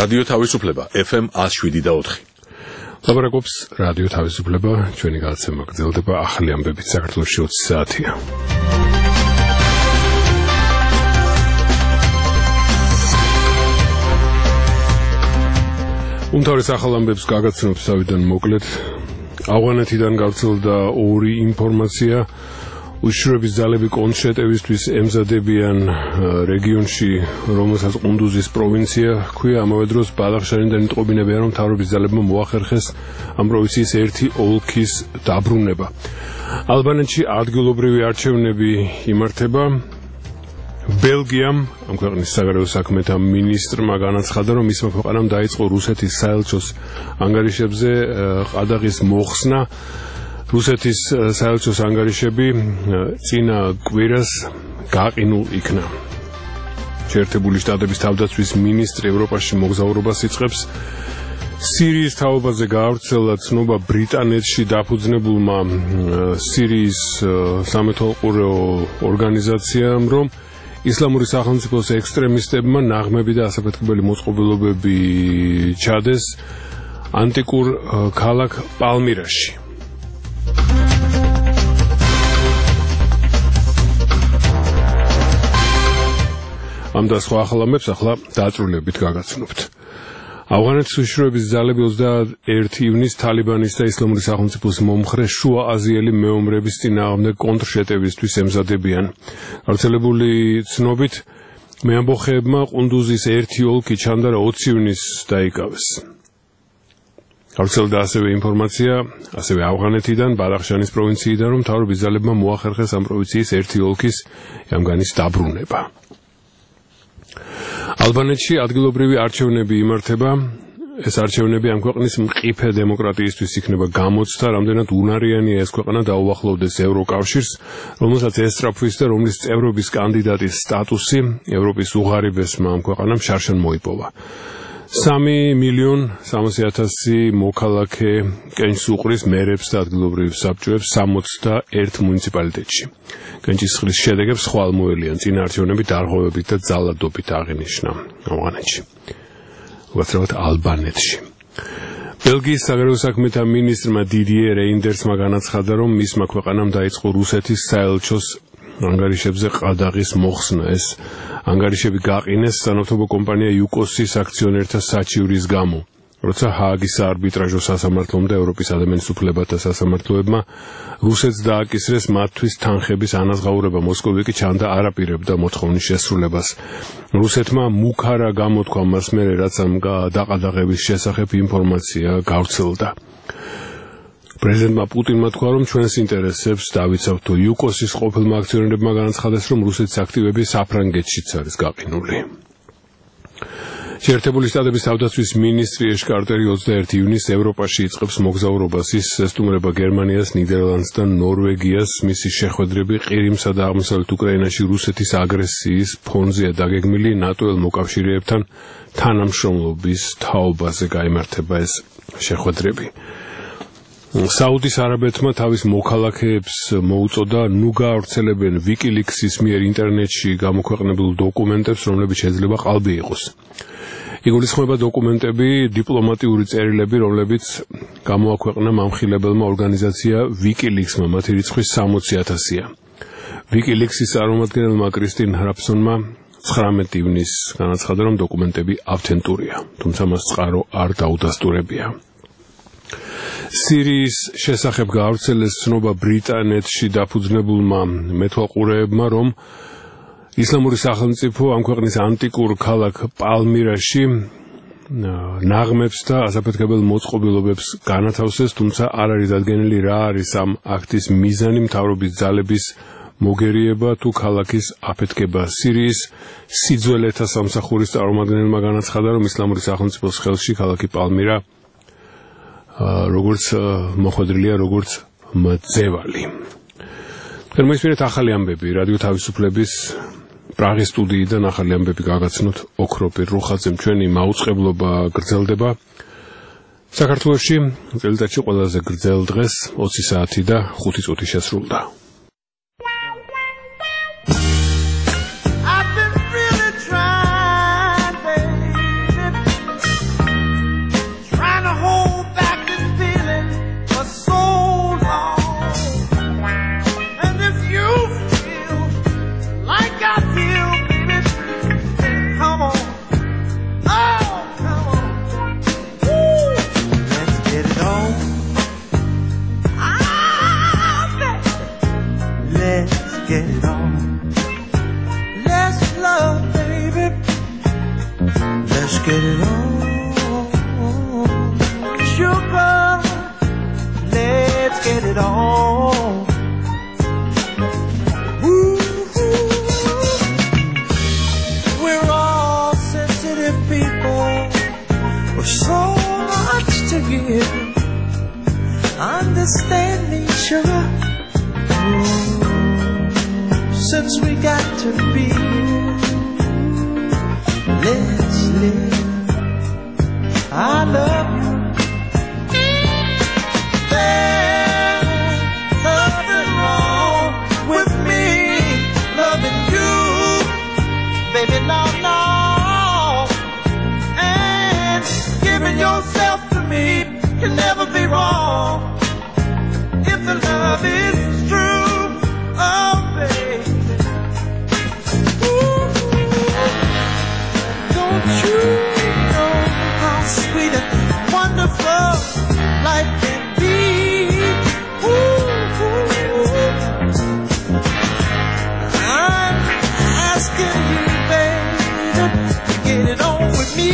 რადიო თავისუფლება FM 107.4. ლაპარაკობს რადიო თავისუფლება, ჩვენი გადაცემა გრძელდება ახალი ამბებით საქართველოში 20 საათია. უმთავრეს ახალ ამბებს გაგაცნობთ თავიდან მოკლედ. ავღანეთიდან გავრცელდა ორი ინფორმაცია. უშიშროების ძალები კონტრშეტევისთვის ემზადებიან რეგიონში, რომელსაც ყუნდუზის პროვინცია ჰქვია, ამავე დროს ბადახშანიდან იტყობინებიან, რომ მთავრობის ძალებმა მოახერხეს ამ პროვინციის ერთი ოლქის დაბრუნება. ალბანეთში ადგილობრივი არჩევნები იმართება. ბელგიამ, ამ ქვეყნის საგარეო საქმეთა მინისტრმა განაცხადა, რომ მისმა ქვეყანამ დაიწყო რუსეთის საელჩოს ანგარიშებზე ყადაღის მოხსნა. რუსეთის საელჩოს ანგარიშები წინა კვირას გაყინულ იქნა. შეერთებული შტატების თავდაცვის მინისტრი ევროპაში მოგზაურობას იწყებს. სირიის თაობაზე გაავრცელა ცნობა ბრიტანეთში დაფუძნებულმა სირიის სამეთვალყურეო ორგანიზაციამ, რომ ისლამური სახელმწიფოს ექსტრემისტებმა ნაღმები და ასაფეთქებელი მოწყობილობები ჩადეს ანტიკურ ქალაქ პალმირაში. ამ და სხვა ახალ ამბებს ახლა დაწვრილებით გაგაცნობთ. ავღანეთის უშიშროების ძალები 21 ივნისს თალიბანის და ისლამური სახელმწიფოს მომხრე შუა აზიელი მეომრების წინააღმდეგ კონტრშეტევისთვის ემზადებიან. გავრცელებული ცნობით, მეამბოხეებმა ყუნდუზის ერთი ოლქი ჩანდარა 20 ივნისს დაიკავეს. გავრცელდა ასევე ინფორმაცია, ასევე ავღანეთიდან, ბადახშანის პროვინციიდან, რომ მთავრობის ძალებმა მოახერხეს ამ პროვინციის ერთი ოლქის იამგანის დაბრუნება. ალბანეთში ადგილობრივი არჩევნები იმართება. ეს არჩევნები ამ ქვეყნის მყიფე დემოკრატიისთვის იქნება გამოცდა, რამდენად უნარიანია ეს ქვეყანა დაუახლოვდეს ევროკავშირს, რომელსაც ესწრაფვის და რომლის წევრობის კანდიდატის სტატუსი ევროპის უღარიბესმა ამ ქვეყანამ შარშან მოიპოვა. 3,300,000 მოქალაქე კენჭს უყრის მერებს და ადგილობრივ საბჭოებს 61 მუნიციპალიტეტში. კენჭისყრის შედეგებს ხვალმოელიან წინა არჩევნები დარღვევებით და ძალადობით აღინიშნა ავღანეთში. უბრალოდ ალბანეთში. ბელგიის საგარეო საქმეთა მინისტრმა დიდიე რეინდერსმა განაცხადა, რომ მისმა ქვეყანამ დაიწყო რუსეთის საელჩოს ანგარიშებზე ყადაღის მოხსნა. ეს ანგარიშები გაყინეს სანავთობო კომპანია იუკოსის აქციონერთა საჩივრის გამო, როცა ჰააგის საარბიტრაჟო სასამართლომ და ევროპის ადამიანის უფლებათა სასამართლოებმა რუსეთს დააკისრეს მათთვის თანხების ანაზღაურება. მოსკოვი კი ჩანდა არაპირებდა მოთხოვნის შესრულებას. რუსეთმა მუქარა გამოთქვა მას მერე, რაც ამ დაყადაღების შესახებ ინფორმაცია გავრცელდა. პრეზიდენტმა პუტინმა თქვა, რომ ჩვენს ინტერესებს დავიცავთ. იუკოსის ყოფილმა აქციონერებმა განაცხადეს, რომ რუსეთის აქტივები საფრანგეთშიც არის გაყინული. შეერთებული შტატების თავდაცვის მინისტრი ეშ კარტერი 21 ივნისს ევროპაში იწყებს მოგზაურობას. ის ესტუმრება გერმანიას, ნიდერლანდს და ნორვეგიას. მისი შეხვედრები ყირიმსა და აღმოსავლეთ უკრაინაში რუსეთის აგრესიის ფონზეა დაგეგმილი. ნატოელ მოკავშირეებთან თანამშრომლობის თაობაზე გაიმართება ეს შეხვედრები. საუდის არაბეთმა თავის მოქალაქეებს მოუწოდა ნუ გაავრცელებენ ვიკილიქსის მიერ ინტერნეტში გამოქვეყნებულ დოკუმენტებს, რომლებიც შეიძლება ყალბი იყოს. იგულისხმება დოკუმენტები, დიპლომატიური წერილები, რომლებიც გამოაქვეყნა მამხილებელმა ორგანიზაცია ვიკილიქსმა, მათი რიცხვი 60,000-ია. ვიკილიქსის წარმომადგენელმა კრისტინ ჰრაფსონმა 19 ივნისს განაცხადა, რომ დოკუმენტები ავთენტურია, თუმცა მას წყარო არ დაუდასტურებია. სირიის შესახებ გაავრცელეს ცნობა ბრიტანეთში დაფუძნებულმა მეთვალყურეებმა, რომ ისლამური სახელმწიფო ამ ქვეყნის ანტიკურ ქალაქ პალმირაში ნაღმებს და ასაფეთქებელ მოწყობილობებს განათავსეს, თუმცა არ არის დადგენილი რა არის ამ აქტის მიზანი, მთავრობის ძალების მოგერიება თუ ქალაქის აფეთქება. სირიის სიძველეთა სამსახურის წარმომადგენელმა განაცხადა, რომ ისლამური სახელმწიფოს ხელში ქალაქი პალმირა როგორც მოხვედრილია როგორც მძევალი. მოისმინეთ ახალი ამბები რადიო თავისუფლების პრაღის სტუდიიდან ახალი ამბები გაგაცნოთ ოქროპირ რუხაძემ. ჩვენი მაუწყებლობა გრძელდება. საქართველოში წელიწადში ყველაზე გრძელ დღეს 20 საათი და 5 წუთი შესრულდა. get it on. Let's love, baby. Let's get it on. Sugar, let's get it on. Ooh, we're all sensitive people with so much to give. Understand me, sugar. Since we got to be, let's live. I love you. There's nothing wrong with me loving you, baby, no, no. And giving yourself to me can never be wrong if the love is true. Oh, baby. Ooh. Don't you know how sweet and wonderful life can be? Ooh. I'm asking you, baby, to get it on with me.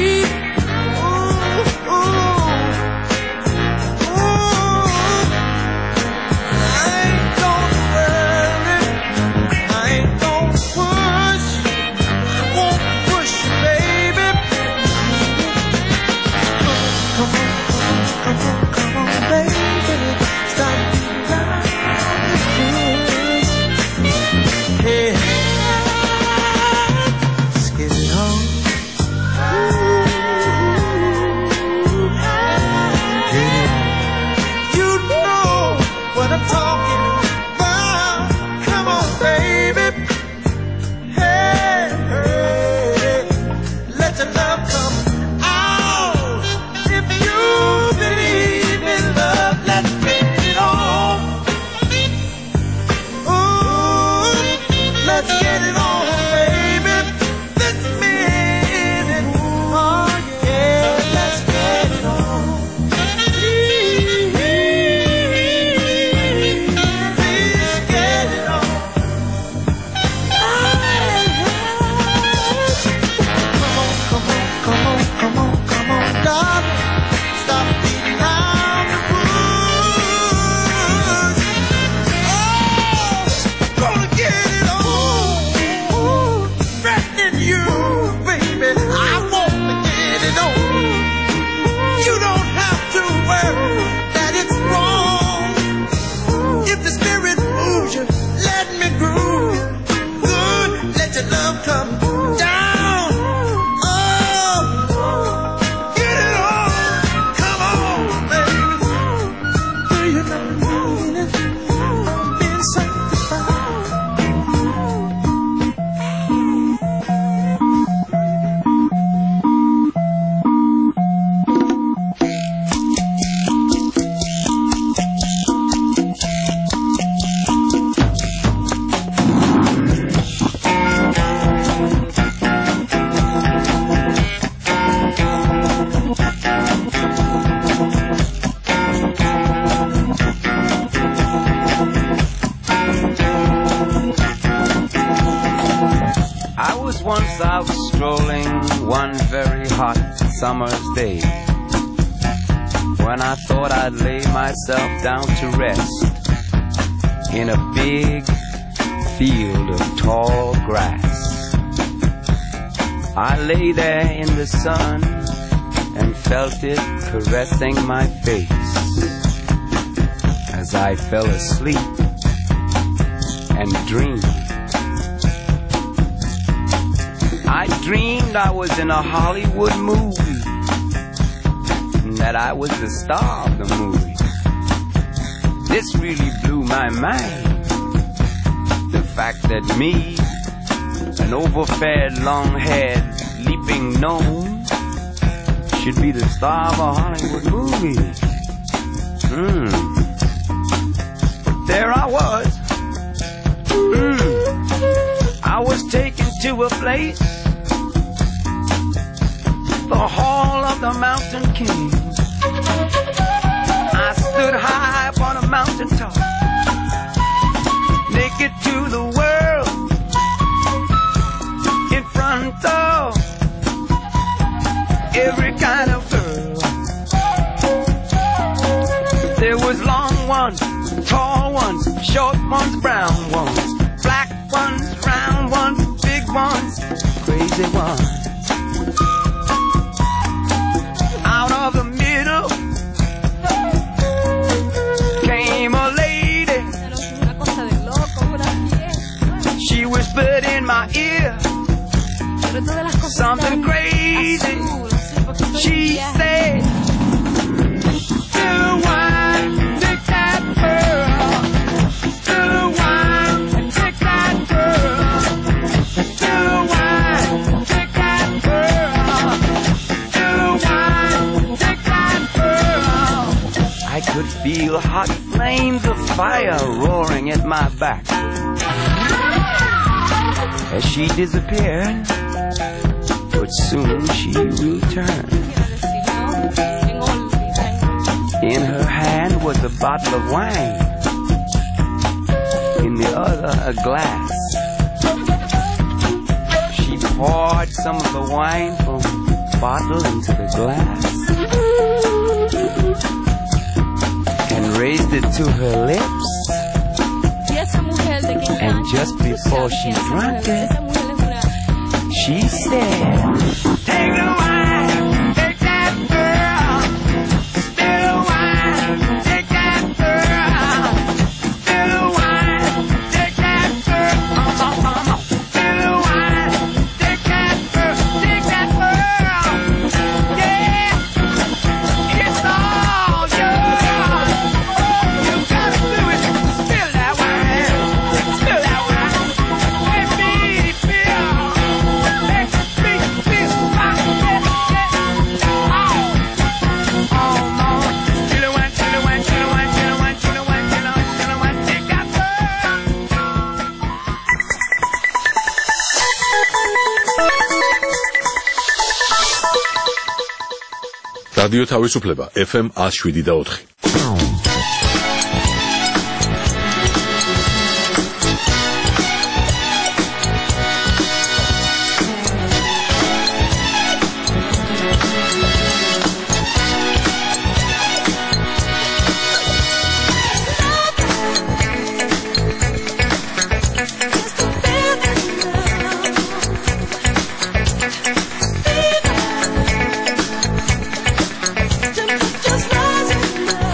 Once I was strolling one very hot summer's day, when I thought I'd lay myself down to rest in a big field of tall grass. I lay there in the sun and felt it caressing my face as I fell asleep and dreamed. I dreamed I was in a Hollywood movie, that I was the star of the movie. This really blew my mind. The fact that me, an overfed, long-haired, leaping gnome, should be the star of a Hollywood movie. But there I was. I was taken to a place, the Hall of the Mountain King. I stood high upon a mountain top, naked to ones, brown ones, black ones, round ones, big ones, crazy ones. Out of the middle came a lady. She whispered in my ear something crazy. She said, still wine, take that girl. Still wine, take that girl. Still wine, take that girl. Still wine, take that girl. I could feel hot flames of fire roaring at my back. As she disappeared, but soon she returned. In her hand was a bottle of wine, in the other a glass. She poured some of the wine from the bottle into the glass and raised it to her lips. And just before she drank it, she said, take the wine, take that girl. Still wine, take that girl. Still wine, take that girl. Still wine, take that girl. Take that girl. Yeah, it's all yours. You gotta do it. Spill that wine. Spill that wine. Let me feel. Let me feel my head. Oh, Lord. Chill the wine, chill the wine, chill the wine, chill the wine, chill the wine, chill the wine, chill the wine. Take that girl. რადიო თავისუფლება FM 107.4. Just rising up.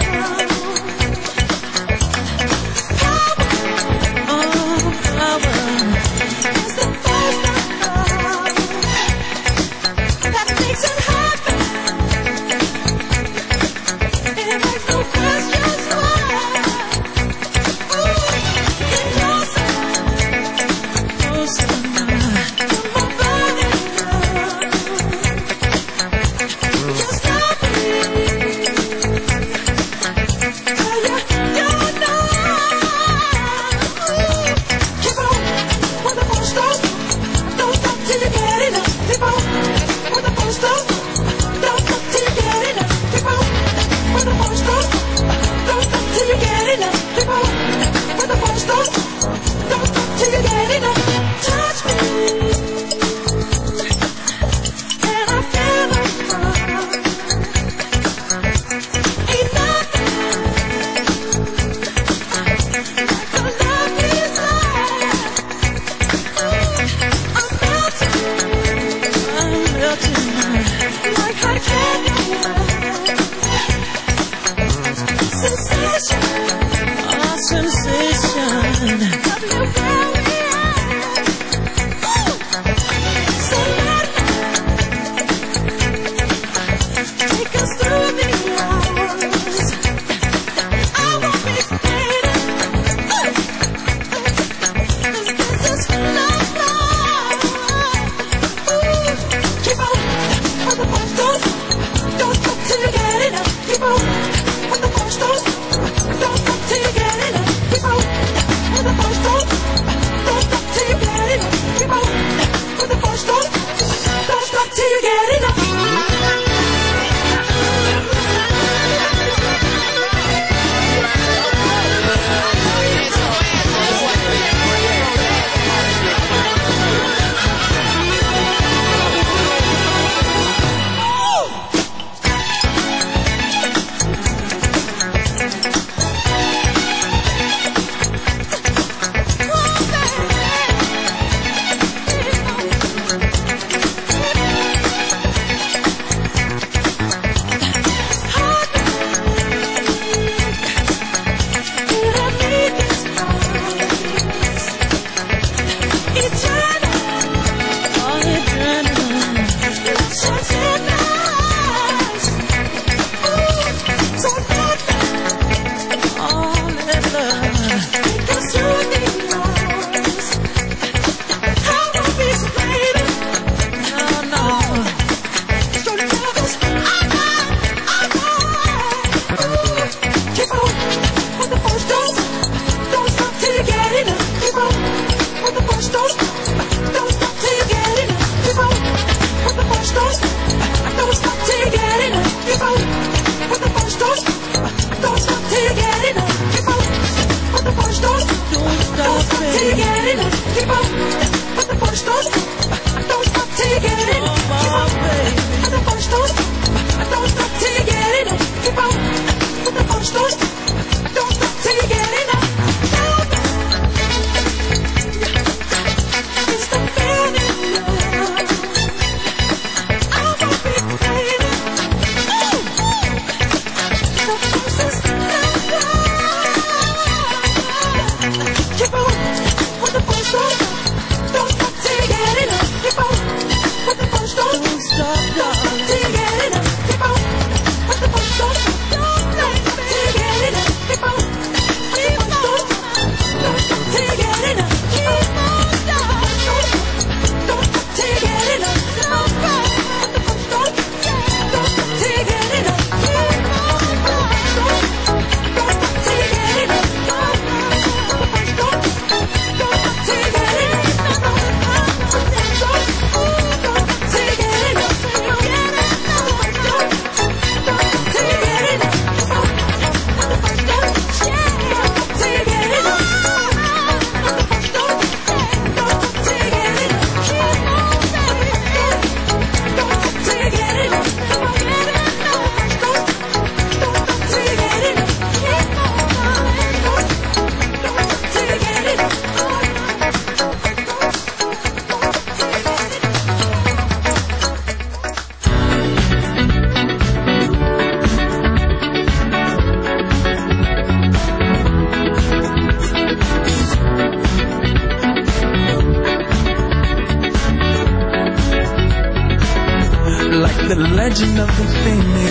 origin of the phoenix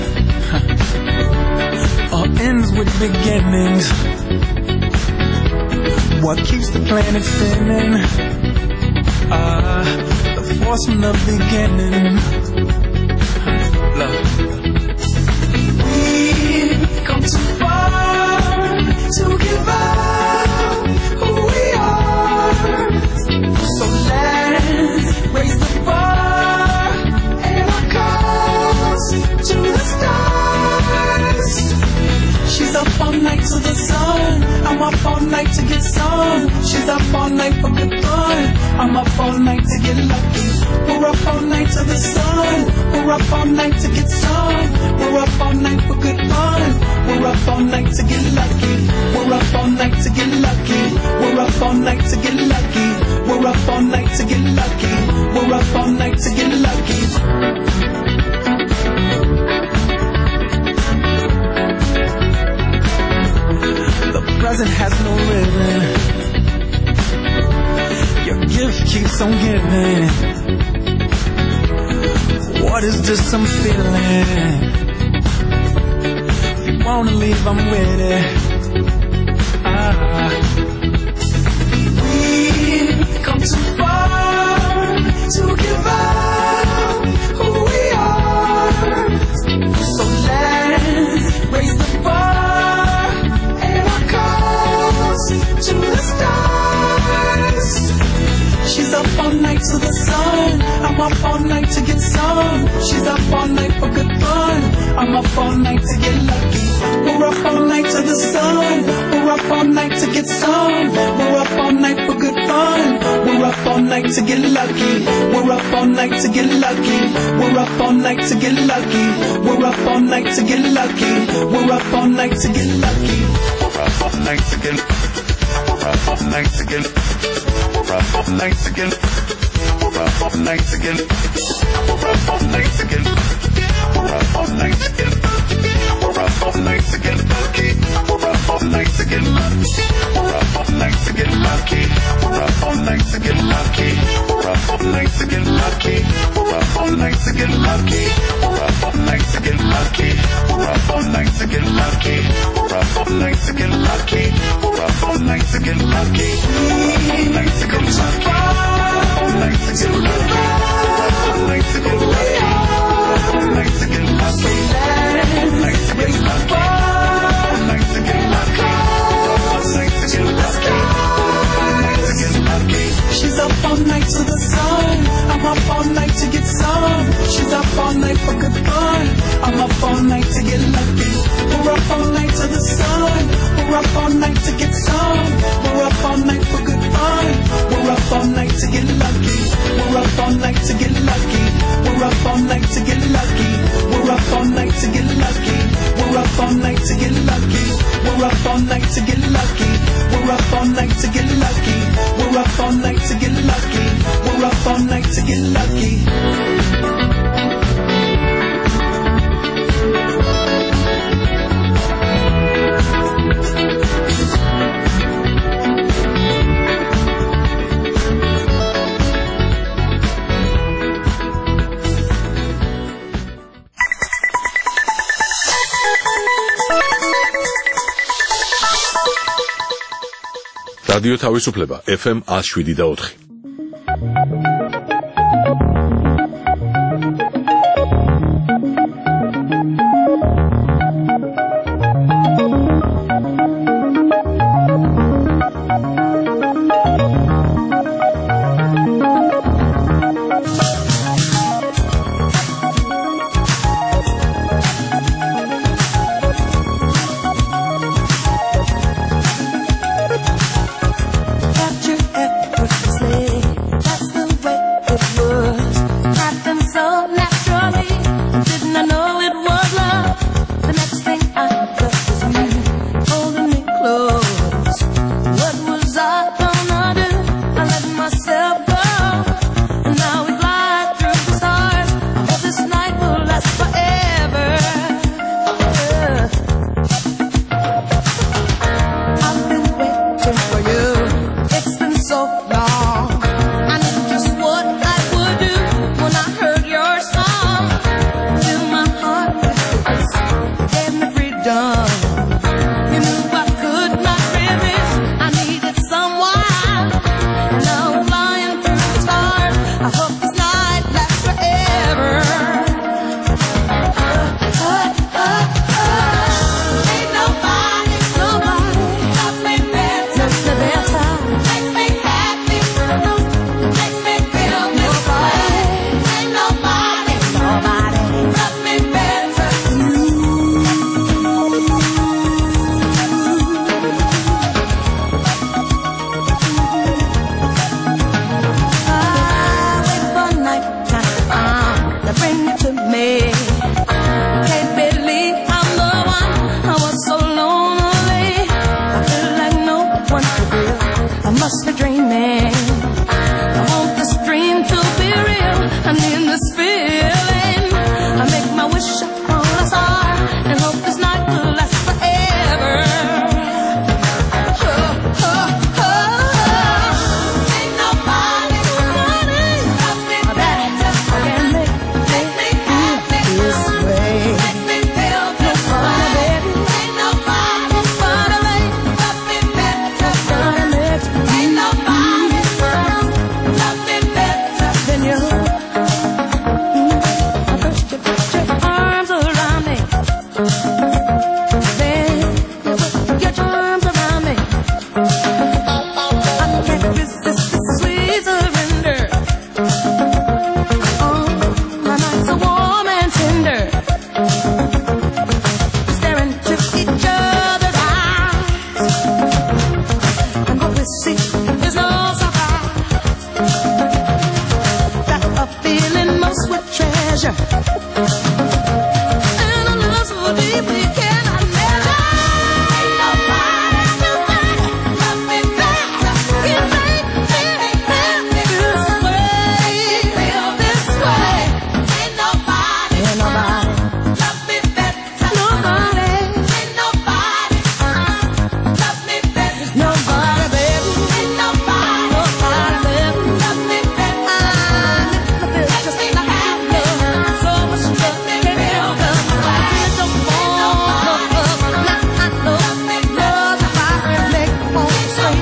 all ends with beginnings. What keeps the planet spinning? The force from the beginning. Love. We've come too far to give up who we are. So let's raise the bar and our cause to the stars. She's up all night to the sun. I'm up all night to get some. She's up all night for good fun. I'm up all night to get lucky. We're up all night to the sun. We're up all night to get some. We're up all night for good fun. We're up all night to get lucky. We're up all night to get lucky. We're up all night to get lucky. We're up all night to get lucky. We're up all night to get lucky. The present has no ribbon. Your gift keeps on giving. What is just some feeling? If you wanna leave, I'm with it. We've come too far to give up who we are. So let's raise the bar and our cause to the stars. She's up all night to the sun. I'm up all night to get some. She's up all night for good fun. I'm up all night to get lucky. We're up all night to the sun. We're up all night to get some. We're up all night for good fun. We're up all night to get lucky. We're up all night to get lucky. We're up all night to get lucky. We're up all night to get lucky. We're up all night to get lucky. We're up all night to get. We're up all night to get. We're up all night to get. We're up all night to get. We're up all night to get. We're up all night to get. We're up all night to get lucky. We're up all night to get lucky. We're up all night to get lucky. We're up all night to get lucky. We're up all night to get lucky. We're up all night to get lucky. We're up all night to get lucky. We're up all night to get lucky. We're up all night to get lucky. We're up all night to get lucky. All night to get lucky. All night to get lucky. All night to get lucky. All night to get lucky. All night to get lucky. All night to get lucky. All night to get lucky. All night to get lucky. She's up all night to the sun. I'm up all night to get some. She's up all night for good fun. I'm up all night to get lucky. We're up all night to the sun. We're up all night to get some. We're up all night for good fun. We're up all night to get lucky. We're up all night to get lucky. We're up all night to get lucky. We're up all night to get lucky. We're up all night to get lucky. We're up all night to get lucky. We're up all night to get lucky. We're up all night to get lucky. We're up all night to get lucky. რადიო თავისუფლება FM 107.4. must be dreaming. I want this dream to be real. I need this feeling. I make my wish upon a star and hope this night will last forever. Ain't nobody loves me better. I can make me happy this way. Makes me feel this way. Ain't nobody loves me better. Ain't nobody loves me better than you. Put your arms around me. Then get your arms around me. I can't resist this sweet surrender. Oh, my nights are warm and tender. Staring into each other's eyes. And what we see is no surprise. Got a feeling most would treasure. And a love so deep we cannot measure. Ain't nobody loves me better. You make me feel this way. Feel this way. Ain't nobody loves me better. Nobody. Ain't nobody loves me better. Nobody, baby. Ain't nobody loves me better. I feel just like I have so much love. Can't feel the fire. Don't fall love. Now I know love if I make my own swing.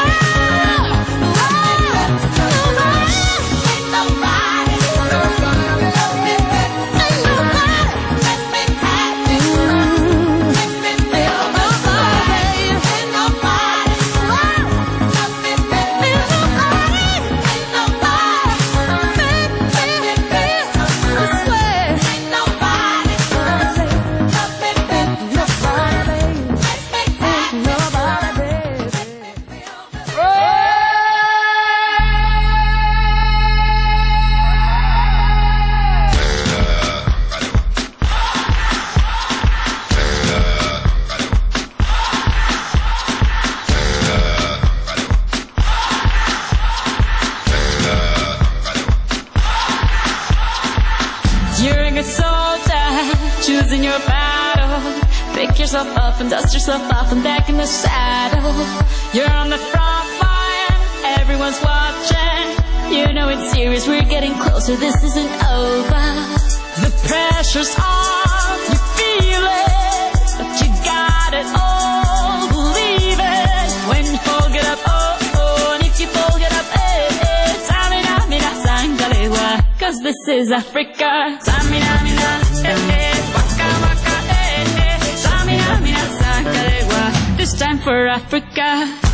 You're a good soldier, choosing your battle. Pick yourself up and dust yourself off and back in the saddle. You're on the front line, everyone's watching. You know it's serious, we're getting closer, this isn't over. The pressure's on, you feel it, but you got it all, believe it. When you fall, get up, oh, oh, and if you fall, get up, eh, eh. Samina, mina, sangalewa, 'cause this is Africa. Samina, mina, eh, eh, waka, waka, eh, eh. Samina, mina, sangalewa, this time for Africa.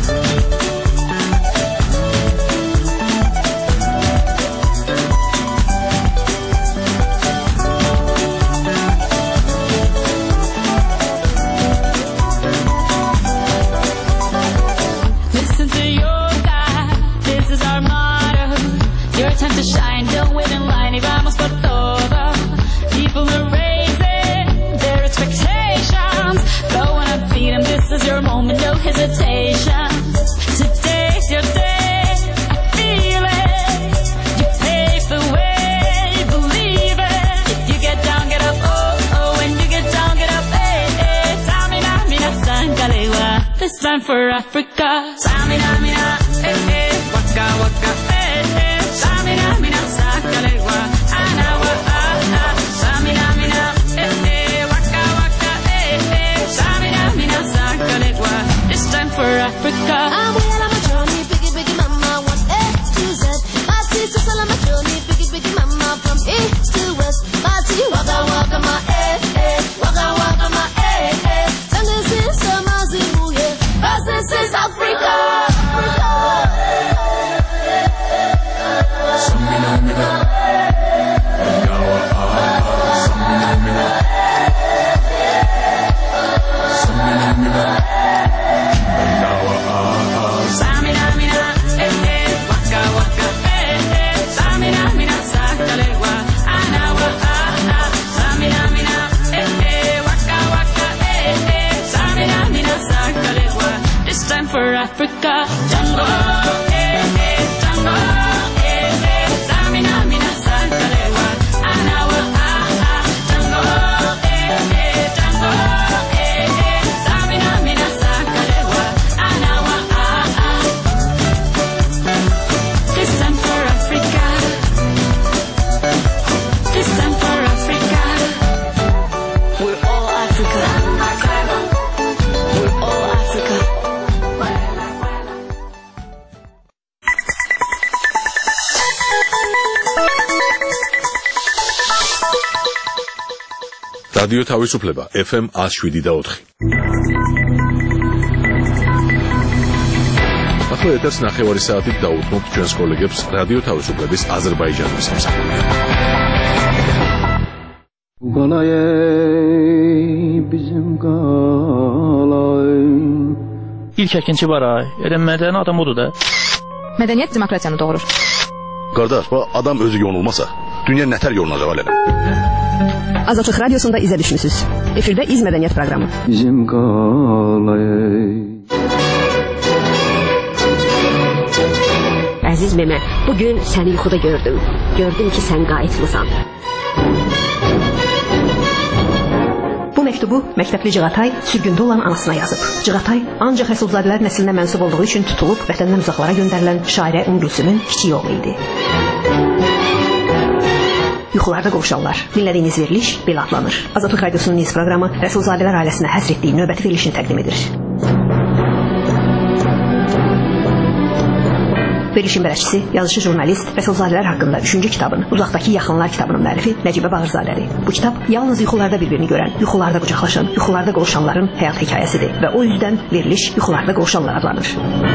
Listen to your God, this is our motto. Your time to shine, don't wait in line, y vamos por todo. People are raising their expectations. Go on and feed them, this is your moment, no hesitation. Today's your day, I feel it. You pave the way, believe it. If you get down, get up, oh, oh. When you get down, get up, eh, eh. Samina, mina, sangalewa, this time for Africa. Samina, mina, eh, eh. Waka, waka, eh, eh. Samina, mina, sangalewa, anawa, ah, ah. Samina, mina, eh, eh. Waka, waka, eh, eh. Samina, mina, sangalewa, this time for Africa. I'm well on my journey, biggie, biggie, mama, one A to Z. My sister's all on my journey, biggie, biggie, mama, from east to west. My city, waka, waka, my eh, eh. Waka, waka, my eh, eh. This is Africa. რადიო თავისუფლება FM 107.4. ახლა ეთერს ნახევარი საათით დაუთმობთ ჩვენს კოლეგებს რადიო თავისუფლების აზერბაიჯანის სამსახურში. İlk əkinçi var ay. Elə mədəni adam odur da. Mədəniyyət demokratiyanı doğurur. Qardaş, bu adam özü yonulmasa, dünya nətər yolunacaq alələ? Azadlıq radiosunda izə düşmüsünüz. Efirdə İz Mədəniyyət proqramı. Bizim qalay. Əziz Memə, bugün səni yuxuda gördüm. Gördüm ki, sən qayıtmısan. Bu məktubu məktəbli Cığatay sürgündə olan anasına yazıb. Cığatay ancaq Rəsulzadələr nəslinə mənsub olduğu üçün tutulub vətəndən uzaqlara göndərilən şairə Gülsümün kiçik oğlu idi. Yuxularda qovuşanlar. Dinlədiyiniz veriliş belə adlanır. Azadlıq radiosunun Niz proqramı Rəsulzadələr ailəsinə həsr etdiyi növbəti verilişini təqdim edir. Verilişin bələdçisi, yazışı jurnalist Rəsulzadələr haqqında 3-cü kitabın, Uzaqdakı Yaxınlar kitabının müəllifi Nəcibə Bağırzadədir. Bu kitab yalnız yuxularda bir-birini görən, yuxularda qucaqlaşan, yuxularda qovuşanların həyat hekayəsidir və o yüzden veriliş yuxularda qovuşanlar adlanır.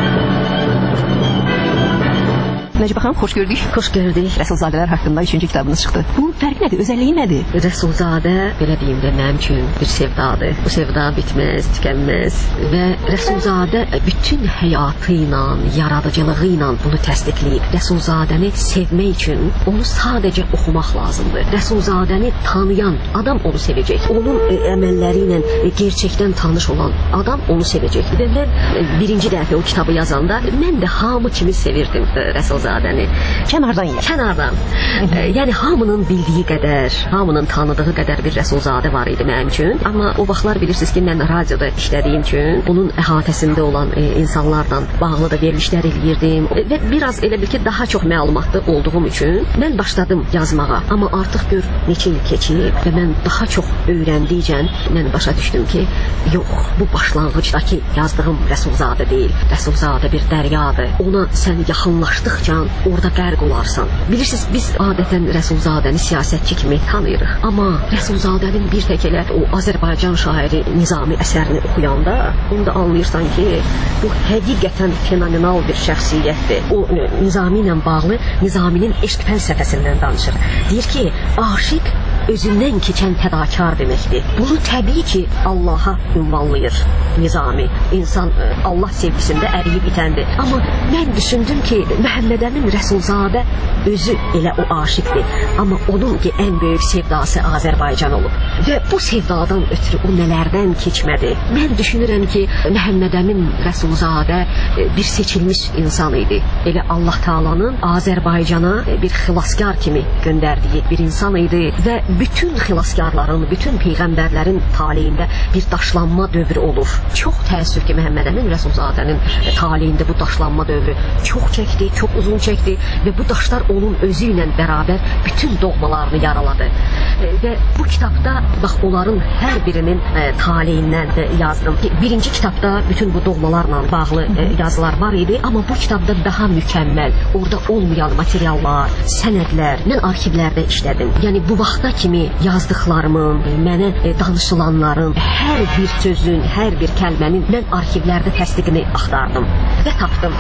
Nəcibə xanım, xoş gördük. Xoş gördük. Rəsulzadələr haqqında 3-cü kitabınız çıxdı. Bunun fərqi nədir? Özəlliyi nədir? Rəsulzadə, belə deyim də, mənim üçün bir sevdadır. Bu sevda bitməz, tükənməz və Rəsulzadə bütün həyatı ilə, yaradıcılığı ilə bunu təsdiqləyib. Rəsulzadəni sevmək üçün onu sadəcə oxumaq lazımdır. Rəsulzadəni tanıyan adam onu sevəcək. Onun əməlləri ilə gerçəkdən tanış olan adam onu sevəcək. Və mən birinci dəfə o kitabı yazanda mən də hamı kimi sevirdim Rəsulzadəni. Kənardan yer. Kənardan. Yəni hamının bildiyi qədər, hamının tanıdığı qədər bir Rəsulzadə var idi mənim üçün. Amma o vaxtlar bilirsiniz ki, mən radioda işlədiyim üçün onun əhatəsində olan insanlarla bağlı da verilişlər eləyirdim və biraz elə bil ki, daha çox məlumatlı olduğum üçün mən başladım yazmağa. Amma artıq gör neçə il keçib və mən daha çox öyrəndikcə mən başa düşdüm ki, yox, bu başlanğıcdakı yazdığım Rəsulzadə deyil. Rəsulzadə bir dəryadır. Ona sən yaxınlaşdıqca orada qərq olarsan. Bilirsiniz, biz adətən Rəsulzadəni siyasətçi kimi tanıyırıq. Amma Rəsulzadənin bir tək elə o Azərbaycan şairi Nizami əsərini oxuyanda onda anlayırsan ki, bu həqiqətən fenomenal bir şəxsiyyətdir. O Nizami ilə bağlı Nizaminin eşq fəlsəfəsindən danışır. Deyir ki, aşiq özündən keçən fədakar deməkdir. Bunu təbii ki, Allaha ünvanlayır Nizami. İnsan Allah sevgisində əriyib itəndir. Amma mən düşündüm ki, Məhəmməd Əmin Rəsulzadə özü elə o aşiqdir. Amma onun ki, ən böyük sevdası Azərbaycan olub. Və bu sevdadan ötürü o nələrdən keçmədi. Mən düşünürəm ki, Məhəmməd Əmin Rəsulzadə bir seçilmiş insan idi. Elə Allah Taala'nın Azərbaycana bir xilaskar kimi göndərdiyi bir insan idi və bütün xilaskarların, bütün peyğəmbərlərin taleyində bir daşlanma dövrü olur. Çox təəssüf ki, Məhəmməd Əmin Rəsulzadənin taleyində bu daşlanma dövrü çox çəkdi, çox uzun çəkdi və bu daşlar onun özü ilə bərabər bütün doğmalarını yaraladı. Və bu kitabda bax onların hər birinin taleyindən yazdım. Birinci kitabda bütün bu doğmalarla bağlı yazılar var idi, amma bu kitabda daha mükəmməl, orada olmayan materiallar, sənədlər, mən arxivlərdə işlədim. Yəni bu vaxta kimi yazdıqlarımın, mənə danışılanların, hər bir sözün, hər bir kəlmənin mən arxivlərdə təsdiqini axtardım və tapdım.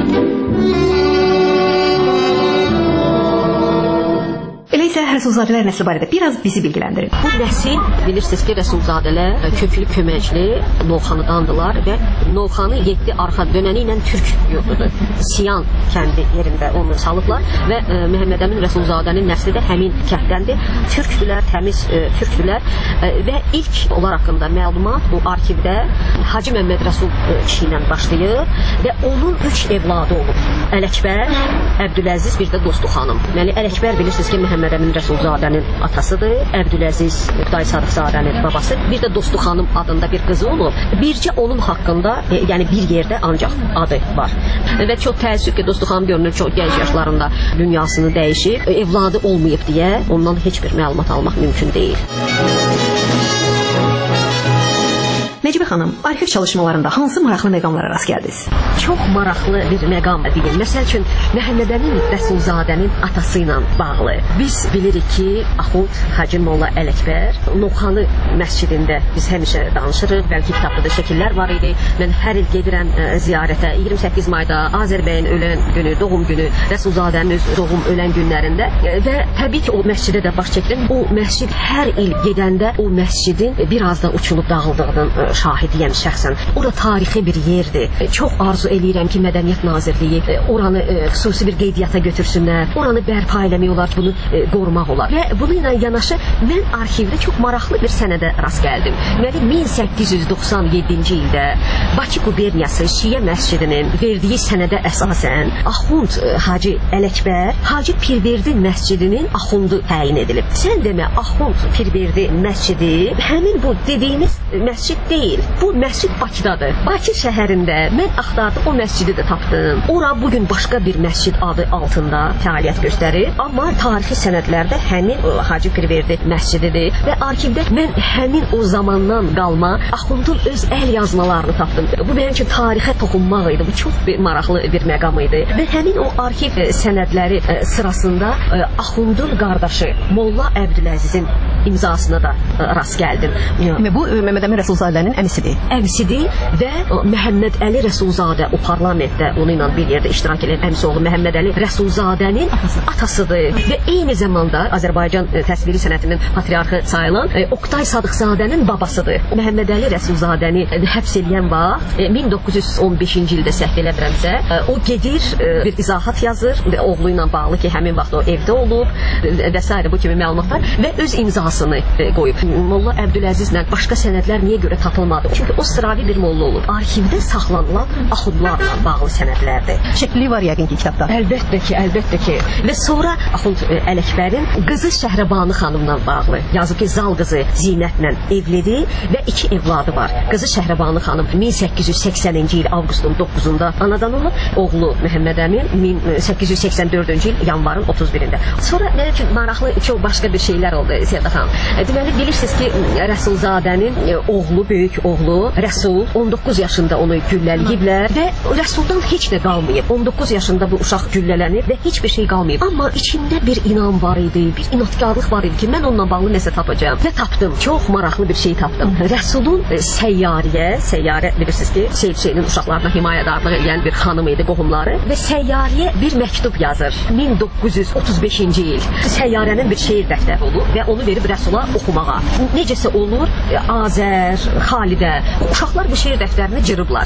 Elə isə Rəsulzadələr nəsli barədə biraz bizi bilgiləndirin. Bu nəsil, bilirsiniz ki, Rəsulzadələr köklü köməkli Novxanıdandılar və Novxanı 7 arxa dönəni ilə türk yurdudur. Siyan kəndi yerində onu salıblar və Məhəmməd Əmin Rəsulzadənin nəsli də həmin kətdəndir. Türkdülər, təmiz türkdülər və ilk onlar haqqında məlumat bu arxivdə Hacı Məmməd Rəsul kişi ilə başlayır və onun 3 evladı olub. Ələkbər, Əbdüləziz, bir də Dostu xanım. Yəni Ələkbər bilirsiniz ki, Məhəmməd Əmin Rəsulzadənin atasıdır, Əbdüləziz Qüday Sadıqzadənin babası, bir də Dostu xanım adında bir qızı olub. Bircə onun haqqında, yəni bir yerdə ancaq adı var. Və çox təəssüf ki, Dostu xanım görünür çox gənc yaşlarında dünyasını dəyişib, evladı olmayıb deyə ondan heç bir məlumat almaq mümkün deyil. Nəcibə xanım, arxiv çalışmalarında hansı maraqlı məqamlara rast gəldiniz? Çox maraqlı bir məqam deyim. Məsəl üçün Məhəmməd Əmin Rəsulzadənin atası ilə bağlı. Biz bilirik ki, Axund Hacı Molla Ələkbər Novxanı məscidində biz həmişə danışırıq. Bəlkə kitabda da şəkillər var idi. Mən hər il gedirəm ziyarətə. 28 mayda Azərbaycan ölən günü, doğum günü, Rəsulzadənin öz doğum ölən günlərində və təbii ki, o məscidə də baş çəkdim. O məscid hər il gedəndə o məscidin biraz da uçulub dağıldığının şahidiyəm şəxsən. Ora tarixi bir yerdir. Çox arzu eləyirəm ki, Mədəniyyət Nazirliyi oranı xüsusi bir qeydiyyata götürsünlər. Oranı bərpa eləmək olar, bunu qorumaq olar. Və bununla yanaşı mən arxivdə çox maraqlı bir sənədə rast gəldim. Deməli 1897-ci ildə Bakı quberniyası Şiə məscidinin verdiyi sənədə əsasən Axund Hacı Ələkbər Hacı Pirverdi məscidinin axundu təyin edilib. Sən demə, Axund Pirverdi məscidi həmin bu dediyiniz məscid deyil. Bu məscid Bakıdadır. Bakı şəhərində mən axtardım, o məscidi də tapdım. Ora bugün başqa bir məscid adı altında fəaliyyət göstərir. Amma tarixi sənədlərdə həmin Hacı Pirverdi məscididir və arxivdə mən həmin o zamandan qalma Axundun öz əl yazmalarını tapdım. Bu mənim üçün tarixə toxunmaq idi. Bu çox maraqlı bir məqam idi. Və həmin o arxiv sənədləri sırasında Axundun qardaşı Molla Əbdüləzizin imzasına da rast gəldim. Bu Məhəmməd Əmin Rəsulzadənin əmisidir. Əmisidir və Məhəmməd Əli Rəsulzadə o parlamentdə onu ilə bir yerdə iştirak edən əmisi oğlu Məhəmməd Əli Rəsulzadənin atasıdır və eyni zamanda Azərbaycan təsviri sənətinin patriarxı sayılan Oktay Sadıqzadənin babasıdır. Məhəmməd Əli Rəsulzadəni həbs edən vaxt 1915-ci ildə səhv eləmirəmsə o gedir bir izahat yazır və oğlu ilə bağlı ki, həmin vaxt o evdə olub və s. bu kimi məlumatlar və öz imzasını qoyub. Molla Əbdüləzizlə başqa sənədlər niyə görə tapılmadı? Çünki o sıravi bir molla olub. Arxivdə saxlanılan axundlarla bağlı sənədlərdir. Şəkli var yəqin ki, kitabda. Əlbəttə ki. Və sonra Axund Ələkbərin qızı Şəhrəbanu xanımla bağlı yazıb ki, zal qızı Zinətlə evlidir və 2 evladı var. Qızı Şəhrəbanu xanım 1880-ci il avqustun 9-da anadan olub, oğlu Məhəmməd Əmin 1884-cü il yanvarın 31-də. Sonra mənim üçün maraqlı çox başqa bir şeylər oldu Sevda xanım. Deməli, bilirsiniz ki, Rəsulzadənin oğlu, böyük oğlu Rəsul 19 yaşında onu güllələyiblər və Rəsuldan heç nə qalmayıb. 19 yaşında bu uşaq güllələnib və heç bir şey qalmayıb. Amma içində bir inan var idi, bir inatkarlıq var idi ki, mən onunla bağlı nəsə tapacağam. Və tapdım, çox maraqlı bir şey tapdım. Rəsulun Səyyarə bilirsiniz ki, Seyid Hüseynin uşaqlarına himayədarlıq edən bir xanım idi, qohumları və Səyyarəyə bir məktub yazır. 1935-ci il Səyyarənin bir şeir dəftəri olur və onu verib Rəsula oxumağa. Necəsə olur, Azər, Xalidə, uşaqlar bu şeir dəftərini cırıblar.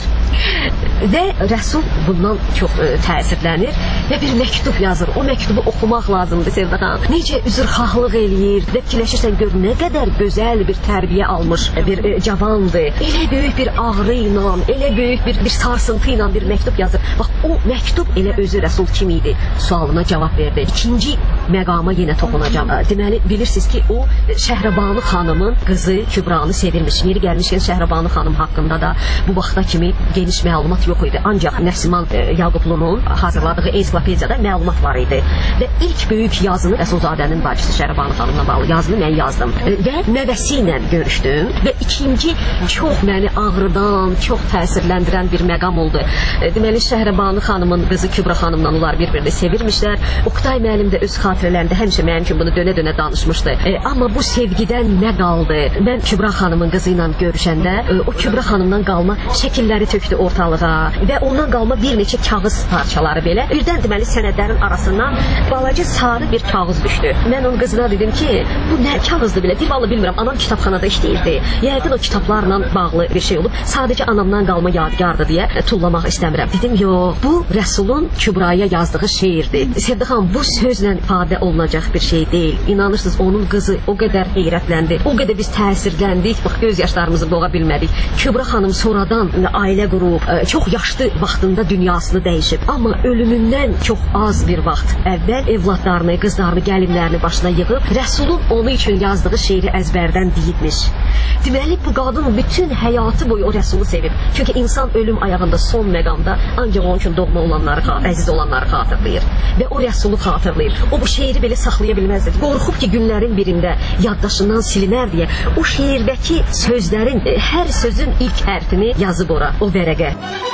Və Rəsul bundan çox təsirlənir və bir məktub yazır. O məktubu oxumaq lazımdır Sevda xanım. Necə üzrxahlıq eləyir və fikirləşirsən gör nə qədər gözəl bir tərbiyə almış bir cavandır. Elə böyük bir ağrı ilə, elə böyük bir sarsıntı ilə bir məktub yazır. Bax, o məktub elə özü Rəsul kim idi sualına cavab verdi. İkinci məqama yenə toxunacağım. Deməli, bilirsiniz ki, o Şəhrəbanu xanımın qızı Kübranı sevirmiş. Yeri gəlmişkən Şəhrəbanu xanım haqqında da bu vaxta kimi geniş məlumat yox idi. Ancaq Nəsiman Yaqublunun hazırladığı ensiklopediyada məlumat var idi. Və ilk böyük yazını Rəsulzadənin bacısı Şəhrəbanu xanımla bağlı yazını mən yazdım. Və nəvəsi ilə görüşdüm və ikinci çox məni ağrıdan, çox təsirləndirən bir məqam oldu. Deməli, Şəhrəbanu xanımın qızı Kübra xanımla onlar bir-birini sevirmişlər. Oktay müəllim də öz xatirələrində həmişə mənim üçün bunu dönə-dönə danışmışdı. Amma bu sevgidən nə qaldı? Mən Kübra xanımın qızı ilə görüşəndə o Kübra xanımdan qalma şəkilləri tökdü ortalığa və ondan qalma bir neçə kağız parçaları belə. Birdən deməli sənədlərin arasından balaca sarı bir kağız düşdü. Mən onun qızına dedim ki, bu nə kağızdır belə? Vallahi bilmirəm. Anam kitabxanada işləyirdi. Yəqin o kitablarla bağlı bir şey olub. Sadəcə anamdan qalma yadigardır deyə tullamaq istəmirəm. Dedim, yox, bu Rəsulun Kübraya yazdığı şeirdir. Sevda xanım, bu sözlə ifadə olunacaq bir şey deyil. İnanırsınız, onun qızı o qədər heyrətləndi, o qədər biz təsirləndik, bax, göz yaşlarımızı boğa bilmədik. Kübra xanım sonradan ailə qurub, çox çox yaşlı vaxtında dünyasını dəyişib. Amma ölümündən çox az bir vaxt əvvəl evladlarını, qızlarını, gəlinlərini başına yığıb Rəsulun onu üçün yazdığı şeiri əzbərdən deyibmiş. Deməli bu qadın bütün həyatı boyu o Rəsulu sevib. Çünki insan ölüm ayağında son məqamda ancaq onun üçün doğma olanları, əziz olanları xatırlayır və o Rəsulu xatırlayır. O bu şeiri belə saxlaya bilməzdi. Qorxub ki, günlərin birində yaddaşından silinər deyə o şeirdəki sözlərin, hər sözün ilk hərfini yazıb ora, o vərəqə.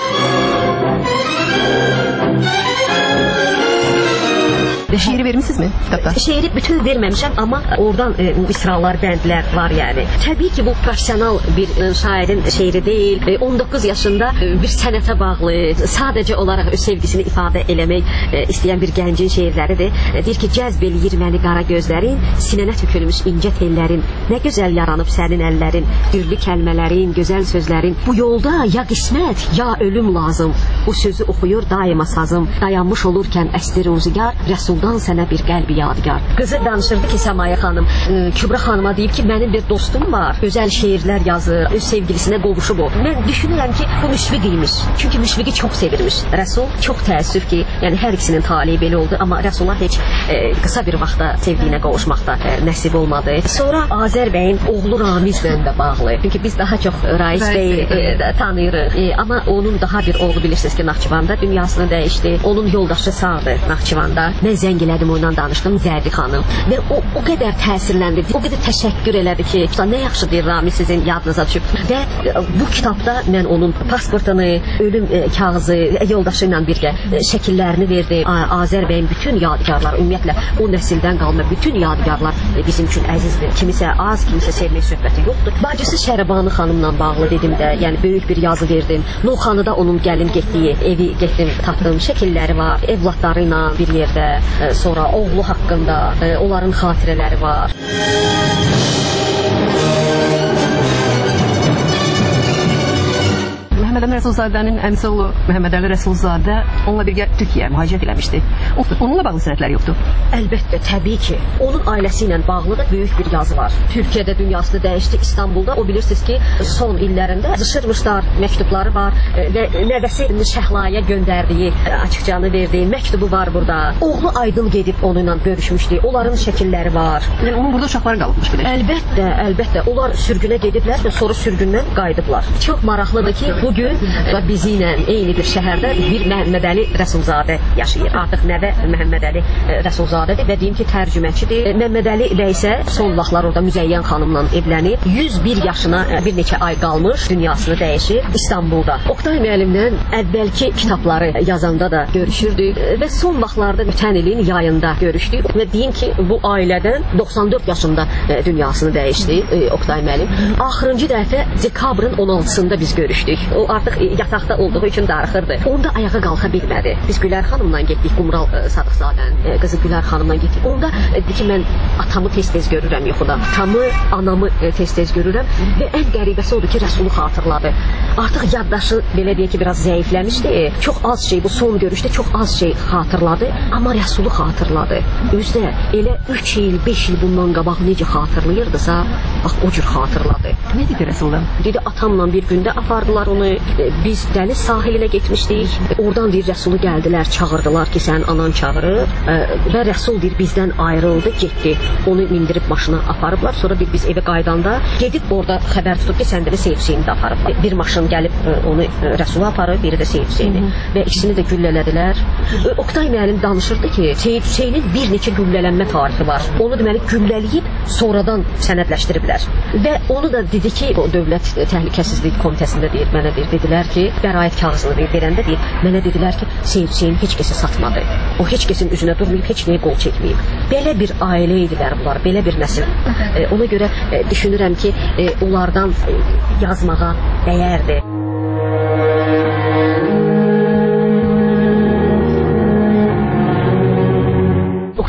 Şeiri vermişsiniz mi kitapta? Şeiri bütün verməmişəm, amma oradan misralar, bəndlər var yəni. Təbii ki, bu profesional bir şairin şeiri deyil. 19 yaşında bir sənətə bağlı, sadəcə olaraq öz sevgisini ifadə eləmək istəyən bir gəncin şeirləridir. Deyir ki, cəzb eləyir məni qara gözlərin, sinənə tökülmüş incə tellərin, nə gözəl yaranıb sənin əllərin, dürlü kəlmələrin, gözəl sözlərin. Bu yolda ya qismət, ya ölüm lazım. Bu sözü oxuyur daima sazım. Dayanmış olurkən əstir ruzigar, Rəsuldan sənə bir qəlbi yadigar. Qızı danışırdı ki, Səmaya xanım, Kübra xanıma deyib ki, mənim bir dostum var, gözəl şeirlər yazır, öz sevgilisinə qovuşub o. Mən düşünürəm ki, bu Müşfiq imiş. Çünki Müşfiqi çox sevirmiş. Rəsul çox təəssüf ki, yəni hər ikisinin talihi belə oldu, amma Rəsula heç qısa bir vaxtda sevdiyinə qovuşmaqda nəsib olmadı. Sonra Azər bəyin oğlu Ramizlə də bağlı. Çünki biz daha çox Rais bəyi tanıyırıq. Amma onun daha bir oğlu bilirsiniz ki, Naxçıvanda dünyasını dəyişdi. Onun yoldaşı sağdır Naxçıvanda. Mən zəng elədim, onunla danışdım, Zərbi xanım. Və o qədər təsirləndi, o qədər təşəkkür elədi ki, nə yaxşı deyir Ramiz sizin yadınıza düşüb. Və bu kitabda mən onun pasportunu, ölüm kağızı, yoldaşı ilə birgə şəkillərini verdim. Azər bəyin bütün yadigarlar, ümumiyyətlə o nəsildən qalma bütün yadigarlar bizim üçün əzizdir. Kimisə az, kimisə sevmək söhbəti yoxdur. Bacısı Şərəbanı xanımla bağlı dedim də, yəni böyük bir yazı verdim. Novxanıda onun gəlin getdiyi evi getdim, tapdım, şəkilləri var, evladları ilə bir yerdə. Sonra oğlu haqqında onların xatirələri var. Məhəmməd Əli Rəsulzadənin əmisi oğlu Məhəmməd Əli Rəsulzadə onunla birgə Türkiyəyə mühacirət eləmişdi. Onunla bağlı sənədlər yoxdur. Əlbəttə, təbii ki. Onun ailəsi ilə bağlı da böyük bir yazı var. Türkiyədə dünyasını dəyişdi, İstanbulda. O bilirsiniz ki, son illərində yazışırmışlar, məktubları var və nəvəsi Şəhlaya göndərdiyi, açıqcanı verdiyi məktubu var burada. Oğlu Aydın gedib onunla görüşmüşdü. Onların şəkilləri var. Yəni onun burada uşaqları qalıbmış belə. Əlbəttə, əlbəttə. Onlar sürgünə gediblər və sonra sürgündən qayıdıblar. Çox maraqlıdır ki, bugün bizi ilə eyni bir şəhərdə bir Məhəmməd Əli Rəsulzadə yaşayır. Artıq nəvə Məhəmməd Əli Rəsulzadədir və deyim ki, tərcüməçidir. Məhəmməd Əli bəy isə son vaxtlar orada Müzəyyən xanımla evlənib. 101 yaşına bir neçə ay qalmış, dünyasını dəyişir İstanbulda. Oktay müəllimlə əvvəlki kitabları yazanda da görüşürdük və son vaxtlarda ötən ilin yayında görüşdük və deyim ki, bu ailədən 94 yaşında dünyasını dəyişdi Oktay müəllim. Axırıncı dəfə dekabrın 16-sında biz görüşdük. O artıq yataqda olduğu üçün darıxırdı. Onda ayağa qalxa bilmədi. Biz Gülər xanımla getdik, Qumral Sadıqzadənin qızı Gülər xanımla getdik. Onda dedi ki, mən atamı tez-tez görürəm yuxuda. Atamı, anamı tez-tez görürəm və ən qəribəsi odur ki, Rəsulu xatırladı. Artıq yaddaşı belə deyək ki, biraz zəifləmişdi. Çox az şey, bu son görüşdə çox az şey xatırladı, amma Rəsulu xatırladı. Özdə elə 3 il, 5 il bundan qabaq necə xatırlayırdısa, bax o cür xatırladı. Nə dedi Rəsuldan? Dedi, atamla bir gündə apardılar onu. Biz dəniz sahilinə getmişdik. Oradan deyir, Rəsulu gəldilər, çağırdılar ki, sənin anan çağırır. Və Rəsul deyir, bizdən ayrıldı, getdi. Onu mindirib maşına aparıblar. Sonra biz evə qaydanda gedib orada xəbər tutub ki, səndə də Seyid Hüseyni də aparıb. Bir maşın gəlib onu Rəsulu aparıb, biri də Seyid Hüseyni. Və ikisini də güllələdilər. Oktay müəllim danışırdı ki, Seyid Hüseynin bir neçə güllələnmə tarixi var. Onu deməli güllələyib sonradan sənədləşdiriblər. Və onu da dedi ki, o Dövlət Təhlükəsizlik Komitəsində deyir, mənə deyir, dedilər ki, bəraət kağızını deyir, verəndə deyir, mənə dedilər ki, Seyid Hüseyin heç kəsi satmadı. O heç kəsin üzünə durmayıb, heç nəyə qol çəkməyib. Belə bir ailə idilər bunlar, belə bir nəsil. Ona görə düşünürəm ki, onlardan yazmağa dəyərdi.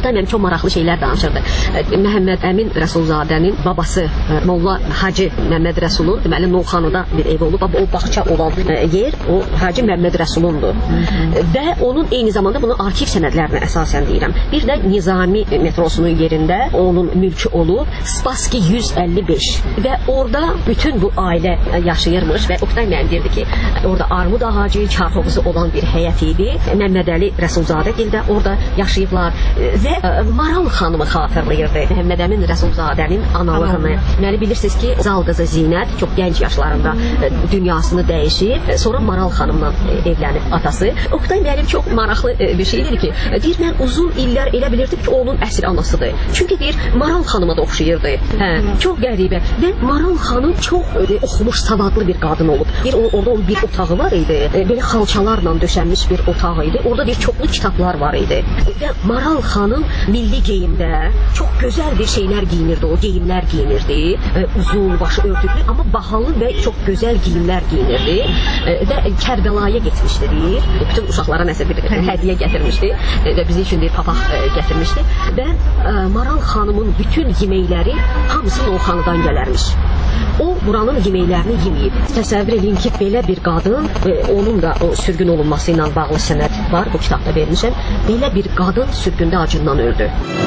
Oktay mənim çox maraqlı şeylər danışırdı. Məhəmməd Əmin Rəsulzadənin babası Molla Hacı Məmməd Rəsulun deməli Novxanıda bir ev olub. O bağça olan yer o Hacı Məmməd Rəsulundur. Və onun eyni zamanda bunu arxiv sənədlərinə əsasən deyirəm. Bir də Nizami metrosunun yerində onun mülkü olub Spassky 155 və orada bütün bu ailə yaşayırmış və Oktay müəllim deyirdi ki, orada armud ağacı, çarxovuzu olan bir həyət idi. Məmməd Əli Rəsulzadəgil də orada yaşayıblar və Maral xanımı xatırlayırdı. Məhəmməd Əmin Rəsulzadənin analığını. Deməli bilirsiniz ki, Zal qızı Zinət çox gənc yaşlarında dünyasını dəyişib, sonra Maral xanımla evlənib atası. Oktay müəllim çox maraqlı bir şeydir ki, deyir mən uzun illər elə bilirdim ki, onun əsl anasıdır. Çünki deyir Maral xanıma da oxşayırdı. Çox qəribə. Və Maral xanım çox oxumuş, savadlı bir qadın olub. Deyir orada onun bir otağı var idi. Belə xalçalarla döşənmiş bir otağı idi. Orada bir çoxlu kitablar var idi. Və Maral xanım milli geyimdə çox gözəl bir şeylər giyinirdi. O geyimlər giyinirdi. Uzun, başı örtüklü, amma bahalı və çox gözəl geyimlər giyinirdi. Və Kərbəlaya getmişdi deyir. Bütün uşaqlara nəsə bir hədiyyə gətirmişdi və bizim üçün deyir papaq gətirmişdi. Və Maral xanımın bütün yeməkləri hamısı Novxanıdan gələrmiş. O buranın yeməklərini yeməyib. Təsəvvür edin ki, belə bir qadın, onun da o sürgün olunması ilə bağlı sənəd var, bu kitabda vermişəm. Belə bir qadın sürgündə acından öldü.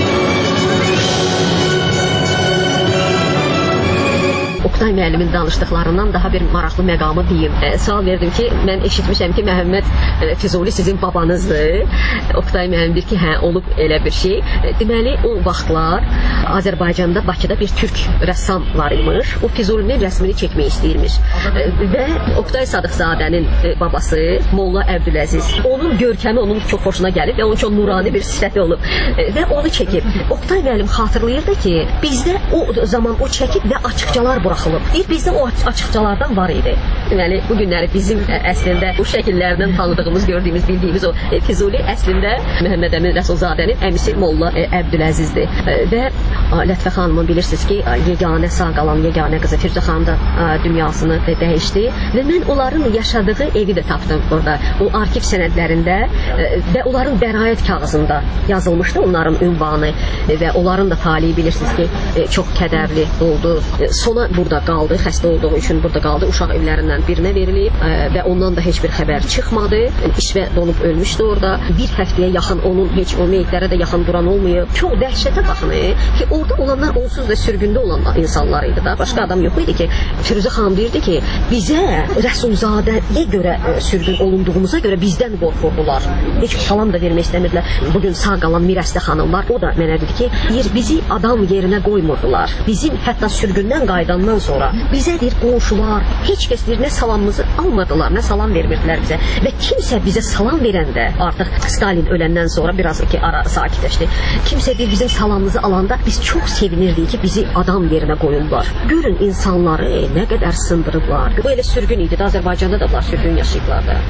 Oktay müəllimin danışdıqlarından daha bir maraqlı məqamı deyim. Sual verdim ki, mən eşitmişəm ki, Məhəmməd Füzuli sizin babanızdır. Oktay müəllim deyir ki, hə, olub elə bir şey. Deməli, o vaxtlar Azərbaycanda, Bakıda bir türk rəssam var imiş. O Füzulinin rəsmini çəkmək istəyirmiş. Və Oktay Sadıqzadənin babası Molla Əbdüləziz. Onun görkəmi onun çox xoşuna gəlib və onun çox nurani bir sifəti olub. Və onu çəkib. Oktay müəllim xatırlayırdı ki, bizdə o zaman o çəkib və açıqcalar buraxılıb. Deyir, bizdə o açıqcalardan var idi. Deməli, bu günləri bizim əslində bu şəkillərdən tanıdığımız, gördüyümüz, bildiyimiz o Füzuli əslində Məhəmməd Əmin Rəsulzadənin əmisi Molla Əbdüləzizdir. Və Lətifə xanımın bilirsiniz ki, yeganə sağ qalan yeganə qızı Firuzə xanım da dünyasını dəyişdi və mən onların yaşadığı evi də tapdım orada. O arxiv sənədlərində və onların bəraət kağızında yazılmışdı onların ünvanı və onların da talihi bilirsiniz ki, çox kədərli oldu. Sona burada qaldı, xəstə olduğu üçün burada qaldı. Uşaq evlərindən birinə verilib və ondan da heç bir xəbər çıxmadı. İşvə donub ölmüşdü orada. Bir həftəyə yaxın onun heç o meyitlərə də yaxın duran olmayıb. Çox dəhşətə baxın ki, orada olanlar onsuz da sürgündə olan insanlar idi da. Başqa adam yox idi ki, Firuzə xanım deyirdi ki, bizə Rəsulzadəyə görə sürgün olunduğumuza görə bizdən qorxurdular. Heç salam da vermək istəmirdilər. Bugün sağ qalan Mirəsli xanım var. O da mənə dedi ki, bizi adam yerinə qoymurdular. Bizim hətta sürgündən qayıdandan sonra bizə deyir qonşular, heç kəs deyir nə salamımızı almadılar, nə salam vermirdilər bizə. Və kimsə bizə salam verəndə, artıq Stalin öləndən sonra biraz ki ara sakitləşdi. Kimsə deyir bizim salamımızı alanda biz çox sevinirdik ki, bizi adam yerinə qoyurlar. Görün insanları nə qədər sındırıblar. Bu elə sürgün idi. Azərbaycanda da bunlar sürgün yaşayıblar da.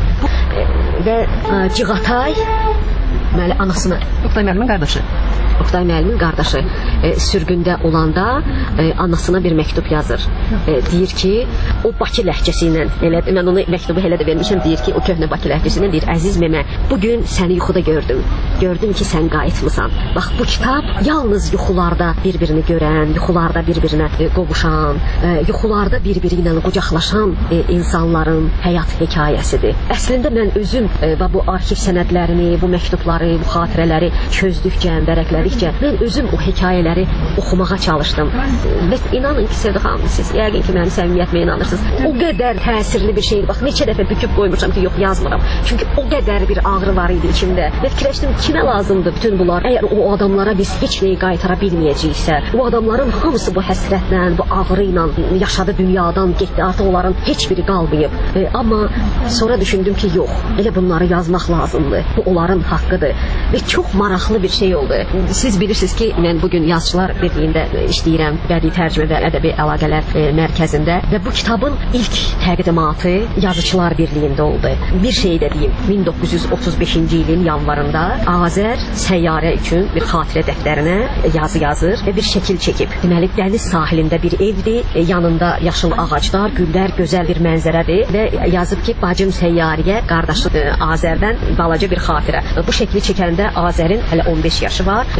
Və Ciğatay deməli anasını, Oktay müəllimin qardaşı. Oktay müəllimin qardaşı sürgündə olanda anasına bir məktub yazır. Deyir ki, o Bakı ləhcəsi ilə, mən onu məktubu elə də vermişəm, deyir ki, o köhnə Bakı ləhcəsi ilə deyir, əziz memə, bugün səni yuxuda gördüm. Gördüm ki, sən qayıtmısan. Bax, bu kitab yalnız yuxularda bir-birini görən, yuxularda bir-birinə qovuşan, yuxularda bir-biri ilə qucaqlaşan insanların həyat hekayəsidir. Əslində mən özüm bu arxiv sənədlərini, bu məktubları, bu xatirələri çözdükcə, vərəqlədikcə mən özüm o hekayələri oxumağa çalışdım. Və inanın ki, Sevda xanım, siz yəqin ki, mənim səmimiyyətimə inanırsınız. O qədər təsirli bir şeydir. Bax, neçə dəfə büküb qoymuşam ki, yox, yazmıram. Çünki o qədər bir ağrı var idi içimdə. Və fikirləşdim, kimə lazımdır bütün bunlar? Əgər o adamlara biz heç nəyi qaytara bilməyəcəksə, bu adamların hamısı bu həsrətlə, bu ağrı ilə yaşadı, dünyadan getdi. Artıq onların heç biri qalmayıb. Amma sonra düşündüm ki, yox, elə bunları yazmaq lazımdır. Bu onların haqqıdır. Və çox maraqlı bir şey oldu. Siz bilirsiniz ki, mən bugün Yazıçılar Birliyində işləyirəm, bədii tərcümə və ədəbi əlaqələr mərkəzində və bu kitabın ilk təqdimatı Yazıçılar Birliyində oldu. Bir şey də deyim, 1935-ci ilin yanvarında Azər səyyarə üçün bir xatirə dəftərinə yazı yazır və bir şəkil çəkib. Deməli, dəniz sahilində bir evdir, yanında yaşıl ağaclar, güllər, gözəl bir mənzərədir və yazıb ki, bacım səyyariyə, qardaşı Azərdən balaca bir xatirə. Bu şəkli çəkəndə Azərin hələ 15 yaşı var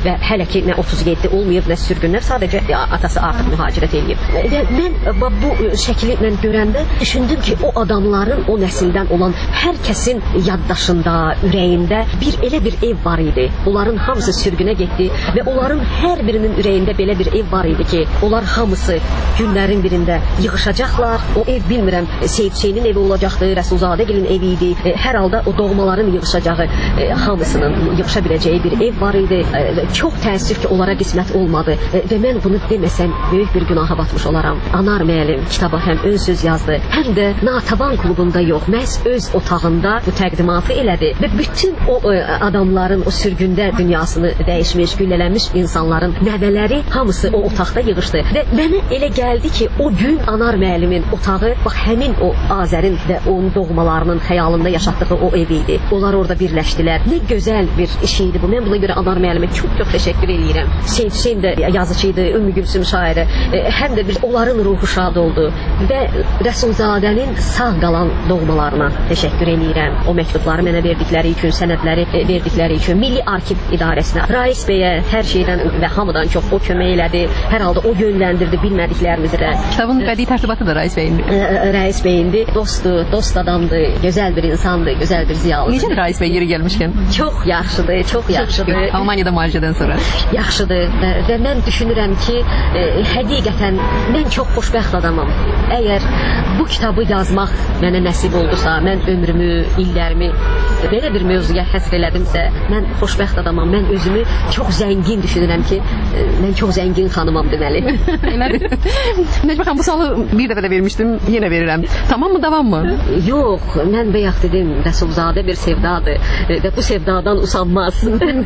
və hələ ki nə 37 olmayıb, nə sürgünlər, sadəcə atası artıq mühacirət eləyib. Və mən bu şəkli mən görəndə düşündüm ki, o adamların, o nəsildən olan hər kəsin yaddaşında, ürəyində elə bir ev var idi. Onların hamısı sürgünə getdi və onların hər birinin ürəyində belə bir ev var idi ki, onlar hamısı günlərin birində yığışacaqlar. O ev bilmirəm, Seyid Hüseynin evi olacaqdı, Rəsulzadəgilin evi idi. Hər halda o doğmaların yığışacağı, hamısının yığışa biləcəyi bir ev var idi. Çox təəssüf ki, onlara qismət olmadı və mən bunu deməsəm böyük bir günaha batmış olaram. Anar müəllim kitaba həm ön söz yazdı, həm də Natəvan klubunda yox, məhz öz otağında bu təqdimatı elədi və bütün o adamların o sürgündə dünyasını dəyişmiş, güllələnmiş insanların nəvələri hamısı o otaqda yığışdı və mənə elə gəldi ki, o gün Anar müəllimin otağı bax həmin o Azərin və onun doğmalarının xəyalında yaşatdığı o ev idi. Onlar orada birləşdilər. Nə gözəl bir iş idi bu. Mən buna görə Anar müəllimə çox təşəkkür edirəm. Seyid Hüseyn də yazıcı idi, Ümmü Gülsüm şairi. Həm də onların ruhu şad oldu və Rəsulzadənin sağ qalan doğmalarına təşəkkür edirəm. O məktubları mənə verdikləri üçün, sənədləri verdikləri üçün Milli Arxiv İdarəsinə, Rais bəyə hər şeydən və hamıdan çox o kömək elədi. Hər halda o yönləndirdi bilmədiklərimizi də. Kitabın bədii tərtibatı da Rais bəyindi. Rais bəyindi. Dostdur, dost adamdır, gözəl bir insandır, gözəl bir ziyalıdır. Necədir Rais bəy yeri gəlmişkən? Çox yaxşıdır, çox yaxşıdır. Almaniyada müalicədən sonra. Yaxşıdır və mən düşünürəm ki, həqiqətən mən çox xoşbəxt adamam. Əgər bu kitabı yazmaq mənə nəsib oldusa, mən ömrümü, illərimi belə bir mövzuya həsr elədimsə, mən xoşbəxt adamam. Mən özümü çox zəngin düşünürəm ki, mən çox zəngin xanımam deməli. Elədir. Necmi xanım, bu sualı bir dəfə də vermişdim, yenə verirəm. Tamam mı, davam mı? Yox, mən bayaq dedim, Rəsulzadə bir sevdadır və bu sevdadan usanmaz.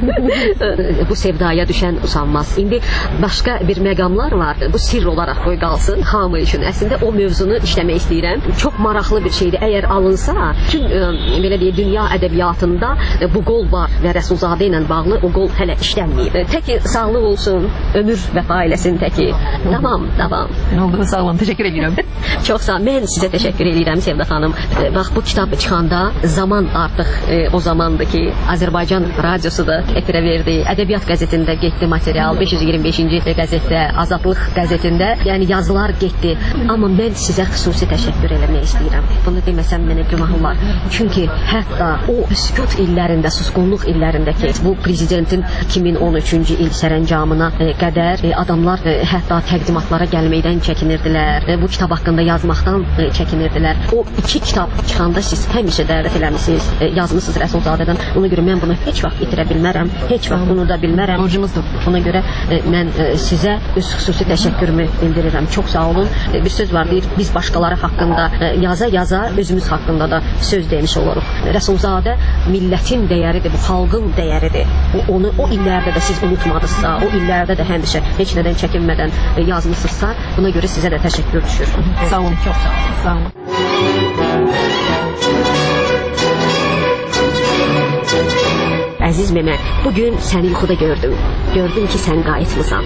Bu sevdaya düşən usanmaz. İndi başqa bir məqamlar var. Bu sirr olaraq qoy qalsın hamı üçün. Əslində o mövzunu işləmək istəyirəm. Çox maraqlı bir şeydir. Əgər alınsa, bütün belə deyək, dünya ədəbiyyatında bu qol var və Rəsulzadə ilə bağlı o qol hələ işlənməyib. Təki sağlıq olsun, ömür vəfa eləsin təki. Davam. Nə oldu? Sağ olun, təşəkkür edirəm. Çox sağ ol. Mən sizə təşəkkür edirəm Sevda xanım. Bax, bu kitab çıxanda zaman artıq o zamandır ki, Azərbaycan radiosu da efirə verdi. Ədəbiyyat qəzetində getdi material, 525-ci qəzetdə, Azadlıq qəzetində, yəni yazılar getdi. Amma mən sizə xüsusi təşəkkür eləmək istəyirəm. Bunu deməsəm mənə günah olar. Çünki hətta o sükut illərində, susqunluq illərindəki bu prezidentin 2013-cü il sərəncamına qədər adamlar hətta təqdimatlara gəlməkdən çəkinirdilər. Bu kitab haqqında yazmaqdan çəkinirdilər. O iki kitab çıxanda siz həmişə dəvət eləmisiniz, yazmısınız Rəsulzadədən. Ona görə mən bunu heç vaxt itirə bilmərəm, heç vaxt unuda bilmərəm. Borcumuzdur. Ona görə mən sizə öz xüsusi təşəkkürümü bildirirəm. Çox sağ olun. Bir söz var, deyir, biz başqaları haqqında yaza-yaza özümüz haqqında da söz demiş oluruq. Rəsulzadə millətin dəyəridir, bu xalqın dəyəridir. Onu o illərdə də siz unutmadınızsa, o illərdə də həmişə heç nədən çəkinmədən yazmısınızsa, buna görə sizə də təşəkkür düşür. Sağ olun, çox sağ olun. Sağ olun. Əziz Məmə, bugün səni yuxuda gördüm. Gördüm ki, sən qayıtmısan.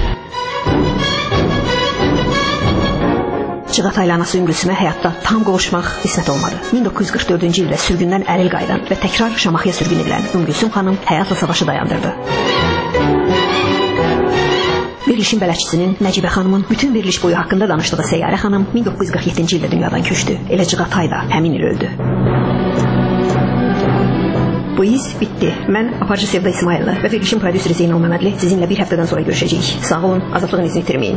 Cığatayla anası Üngülsümə həyatda tam qovuşmaq qismət olmadı. 1944-cü ildə sürgündən əril qayıdan və təkrar Şamaxıya sürgün edilən Üngülsüm xanım həyatla savaşı dayandırdı. Verilişin bələdçisinin Nəcibə xanımın bütün veriliş boyu haqqında danışdığı Səyyarə xanım 1947-ci ildə dünyadan köçdü. Elə Cığatay da həmin il öldü. Bu iz bitdi. Mən aparıcı Sevda İsmayıllı və verilişin prodüseri Zeynal Məmmədli sizinlə bir həftədən sonra görüşəcəyik. Sağ olun, azadlığın izini itirməyin.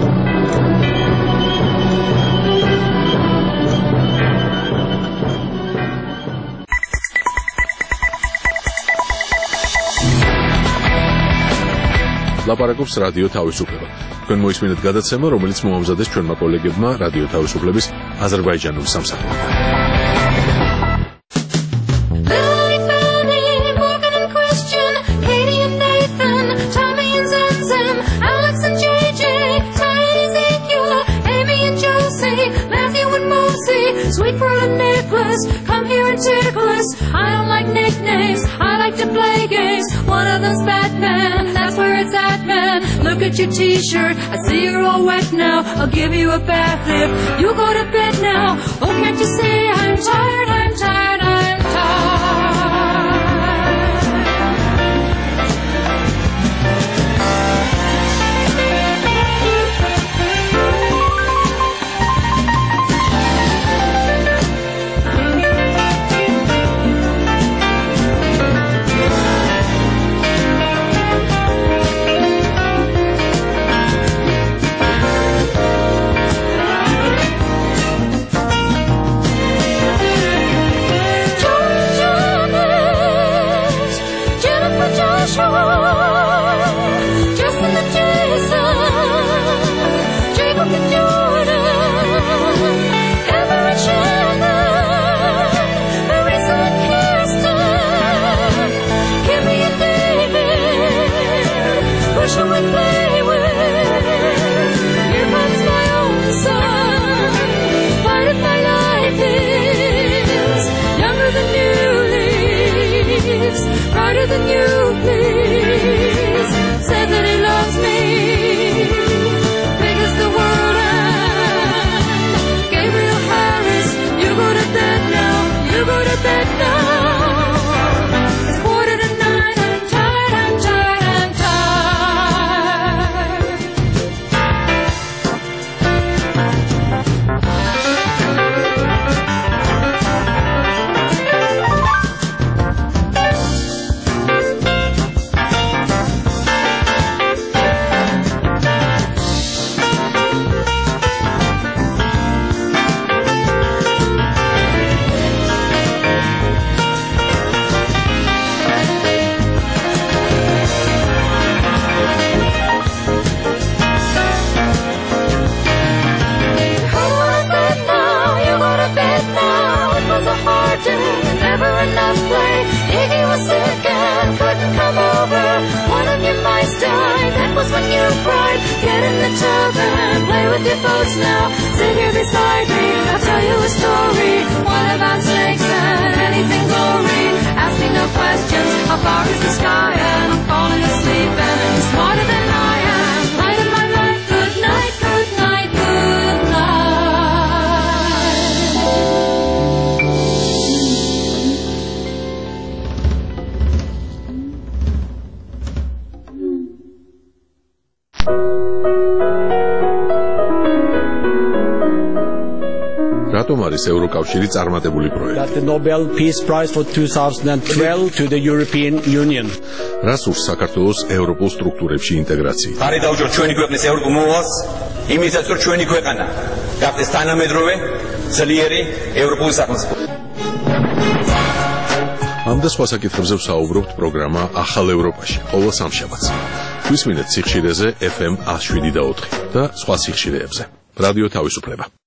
ლაპარაკობს რადიო თავისუფლება. თქვენ მოისმინეთ გადაცემა, რომელიც მოამზადეს ჩვენმა კოლეგებმა რადიო თავისუფლების აზერბაიჯანულ სამსახურში. Sweet pearl and necklace, come here and tickle us. I don't like nicknames, I like to play games. One of them's Batman, that's where it's at, man. Look at your t-shirt, I see you're all wet now. I'll give you a bath if you go to bed now. Oh, can't you see I'm tired, I'm tired, I'm tired. Joshua, Justin and Jason, Jacob and Jordan, Emma and Shannon, Marisa and Kirsten, Kimmy and David, push who we play with. Here comes my own son, part of my life is younger than you leaves, brighter than you please, says that he loves me, big as the world and Gabriel Harris, you go to bed now, you go to bed now. It's 8:45 and I'm tired, I'm tired, I'm never enough play. Iggy was sick and couldn't come over. One of your mice died, that was when you cried. Get in the tub and play with your folks now. Sit here beside me, I'll tell you a story. One about snakes and anything glory. Ask me no questions, how far is the sky? And I'm falling asleep and you're smarter than I am. Light of my life, good night, good night, good night. რატომ არის ევროკავშირი წარმატებული პროექტი? The Nobel Peace Prize for 2012 to the European Union. რას ურს საქართველოს ევროპულ სტრუქტურებში ინტეგრაცია? ხარი დაუჭიროთ ჩვენი ქვეყნის ევროპულ მოვალს, იმისაც რომ ჩვენი ქვეყანა გახდეს თანამედროვე, ძლიერი ევროპული სახელმწიფო. ამ და სხვა საკითხებზე ვსაუბრობთ პროგრამა ახალ ევროპაში, ყოველ სამშაბათს. გვისმინეთ სიხშირეზე FM 107.4 და სხვა სიხშირეებზე. რადიო თავისუფლება.